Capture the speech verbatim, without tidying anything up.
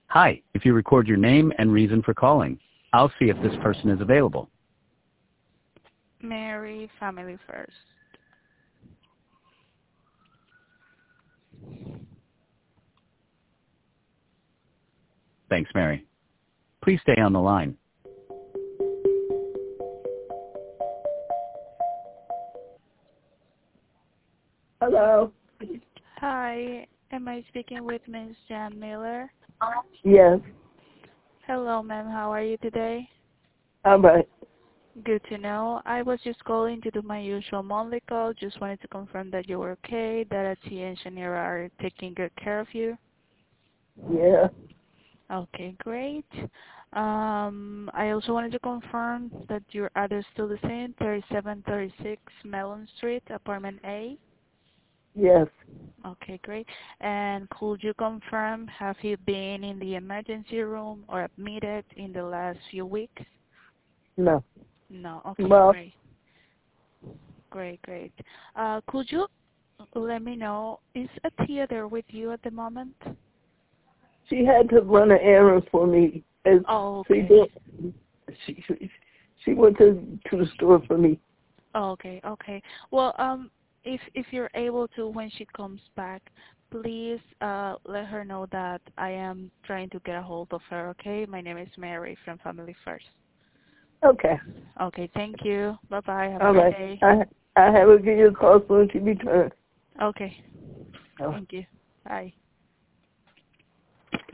Hi, if you record your name and reason for calling, I'll see if this person is available. Mary, Family First. Thanks, Mary. Please stay on the line. Hello. Hi, am I speaking with Miss Jan Miller? Yes. Hello, ma'am. How are you today? All right. Good to know. I was just calling to do my usual monthly call. Just wanted to confirm that you were okay, that Atia and Shanira are taking good care of you. Yeah. Okay, great. Um, I also wanted to confirm that your address is still the same, thirty-seven thirty-six Mellon Street, apartment A. Yes. Okay, great. And could you confirm, have you been in the emergency room or admitted in the last few weeks? No. No. Okay, Well, great. Great, great. Uh, could you let me know, is Atia there with you at the moment? she had to run an errand for me. As Oh, she okay. did. She, she she went to to the store for me. Oh, okay, okay. Well, um, if if you're able to, when she comes back, please uh let her know that I am trying to get a hold of her. Okay, my name is Mary from Family First. Okay. Okay, thank you. Bye bye. Have a All great right. day. I I have her give you a call soon as she returns. Okay, Oh. thank you. Bye.